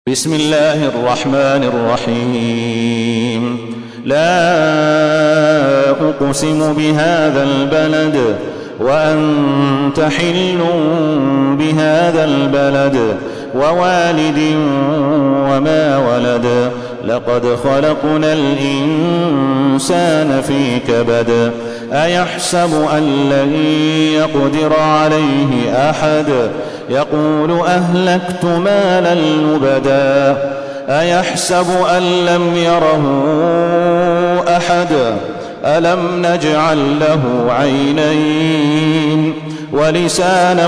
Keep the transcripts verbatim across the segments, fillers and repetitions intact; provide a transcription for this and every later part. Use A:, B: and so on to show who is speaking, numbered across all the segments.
A: بسم الله الرحمن الرحيم. لا أقسم بهذا البلد وأنت حل بهذا البلد ووالد وما ولد لقد خلقنا الإنسان في كبد أيحسب أن لن يقدر عليه أحد يقول أهلكت مالا لبدا أيحسب أن لم يره أحد ألم نجعل له عينين ولسانا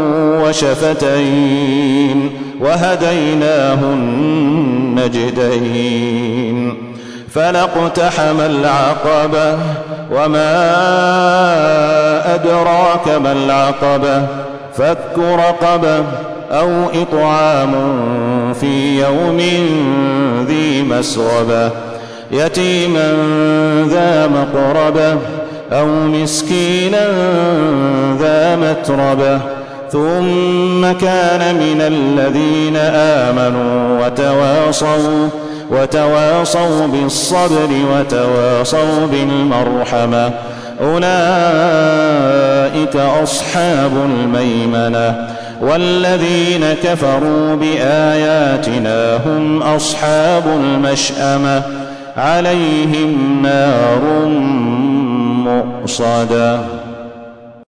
A: وشفتين وهديناه النجدين فلاقتحم العقبة وما أدراك ما العقبة فك رقبة أو إطعام في يوم ذي مسغبة يتيما ذا مقربة أو مسكينا ذا متربة ثم كان من الذين آمنوا وتواصوا وتواصوا بالصبر وتواصوا بالمرحمة أولئك أصحاب الميمنة والذين كفروا بآياتنا هم أصحاب المشأمة عليهم نار مؤصدة.